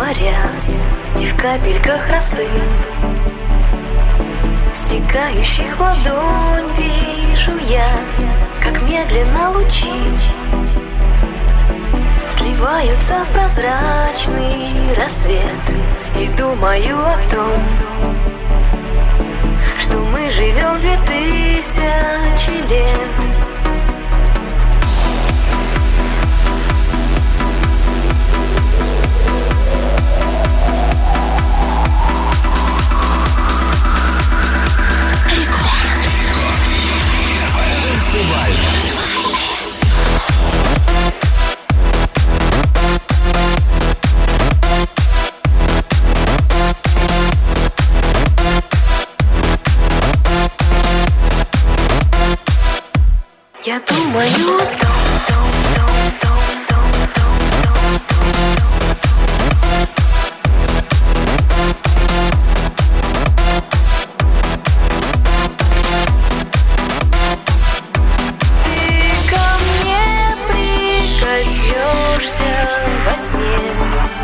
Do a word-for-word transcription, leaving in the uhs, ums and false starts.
моря и в капельках росы, стекающих в ладонь, вижу я, как медленно лучи сливаются в прозрачный рассвет. И думаю о том, что мы живем две тысячи лет. Я думаю о том, том, том, том, том, том, том, ты ко мне прикоснешься во сне.